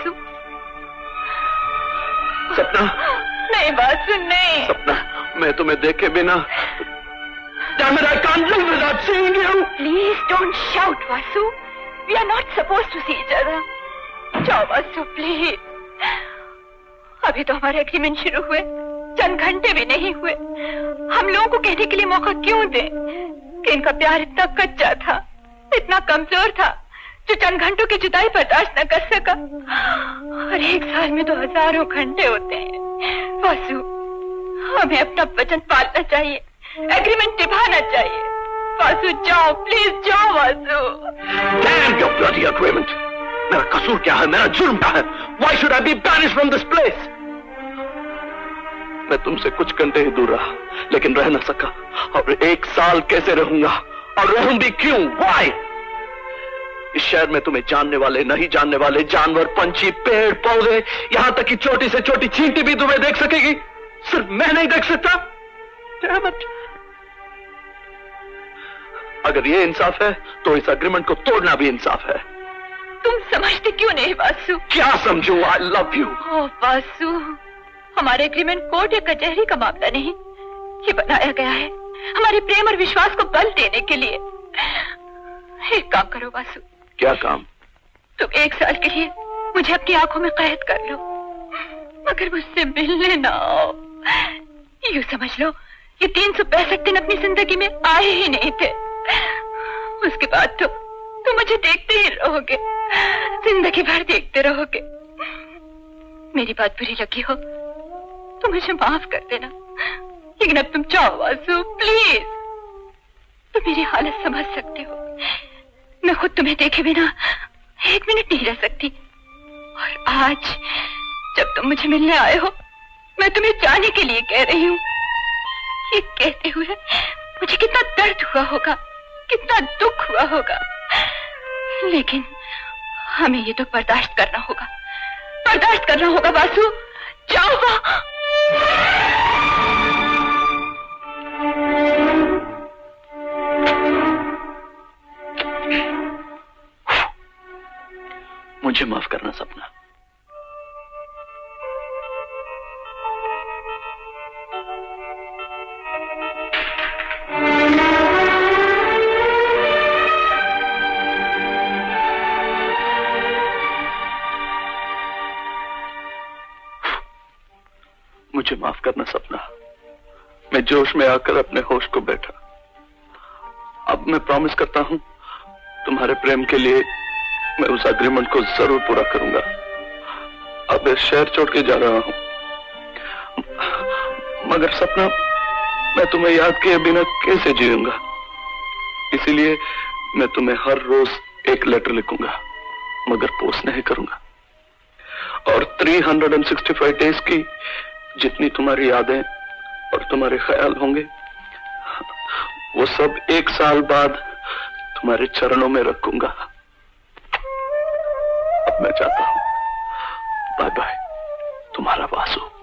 वासु। सपना। नहीं वासु, नहीं। सपना, मैं तुम्हें देखे बिना Damn it, I can't live without seeing you. Please don't shout, Vasu. We are not supposed to see each other. जाओ वासु, प्लीज। अभी तो हमारे एग्रीमेंट शुरू हुए चंद घंटे भी नहीं हुए। हम लोगों को कहने के लिए मौका क्यों दें कि इनका प्यार इतना कच्चा था, इतना कमजोर था, जो चंद घंटों की जुदाई बर्दाश्त न कर सका। और एक साल में तो हजारों घंटे होते हैं। वासु, हमें अपना वचन पालना चाहिए, एग्रीमेंट निभाना चाहिए। वासु जाओ, प्लीज जाओ Vasu. Damn your bloody agreement. मेरा कसूर क्या है, मेरा जुर्म क्या है? Why should I be banished from this place? मैं तुमसे कुछ घंटे ही दूर रहा, लेकिन रह न सका। और एक साल कैसे रहूंगा, और रहूं भी क्यों? Why? इस शहर में तुम्हें जानने वाले, नहीं जानने वाले, जानवर, पंछी, पेड़ पौधे, यहां तक कि छोटी से छोटी चींटी भी तुम्हें देख सकेगी, सिर्फ मैं नहीं देख सकता। Damn it. अगर ये इंसाफ है तो इस एग्रीमेंट को तोड़ना भी इंसाफ है। तुम समझते क्यों नहीं वासु? क्या समझूं? I love you. ओह वासु, हमारे एग्रीमेंट कोर्ट या कचहरी का मामला नहीं, ये बनाया गया है हमारे प्रेम और विश्वास को बल देने के लिए। एक काम करो वासु। क्या काम? तुम एक साल के लिए मुझे अपनी आंखों में कैद कर लो, मगर मुझसे मिलने ना आओ। यूं समझ लो ये 365 दिन अपनी जिंदगी में आए ही नहीं थे। उसके बाद तो तुम मुझे देखते ही रहोगे, जिंदगी भर देखते रहोगे। मेरी बात बुरी लगी हो तो मुझे माफ कर देना, लेकिन अब तुम जाओ वासु, प्लीज। तुम मेरी हालत समझ सकते हो, मैं खुद तुम्हें देखे बिना एक मिनट नहीं रह सकती। और आज जब तुम मुझे मिलने आए हो, मैं तुम्हें जाने के लिए कह रही हूँ। ये कहते हुए मुझे कितना दर्द हुआ होगा, कितना दुख हुआ होगा, लेकिन हमें ये तो बर्दाश्त करना होगा, बर्दाश्त करना होगा वासु। जाओ मुझे माफ करना सपना। मुझे माफ करना सपना। मैं जोश में आकर अपने होश को बैठा। अब मैं प्रॉमिस करता हूं तुम्हारे प्रेम के लिए मैं उस एग्रीमेंट को जरूर पूरा करूंगा। अब इस शहर छोड़ के जा रहा हूं, मगर सपना मैं तुम्हें याद किए बिना कैसे जीऊंगा। इसीलिए मैं तुम्हें हर रोज एक लेटर लिखूंगा, मगर पोस्ट नहीं करूंगा। और 365 डेज की जितनी तुम्हारी यादें और तुम्हारे ख्याल होंगे, वो सब एक साल बाद तुम्हारे चरणों में रखूंगा। अब मैं जाता हूं। बाय बाय, तुम्हारा वासु।